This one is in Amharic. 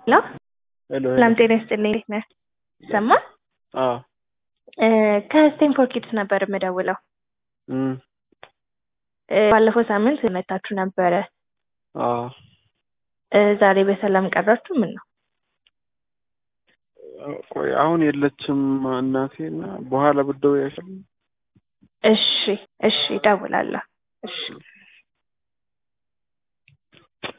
ላ ሄሎ ሰላም ጤና ይስጥልኝ። እንዴት ነህ? ሰማ አዎ ከስቴንፎርድ ኪድስ ነበር የምደውለው። ባለፈው ሳምንት መታችሁ ነበረ። አዎ ዛሬ በሰላም ቀራችሁ? ምን ነው? ቆይ አሁን የለችም እናቴና በኋላ ብትደውይ አይሻልም? እሺ እደውላለሁ። እሺ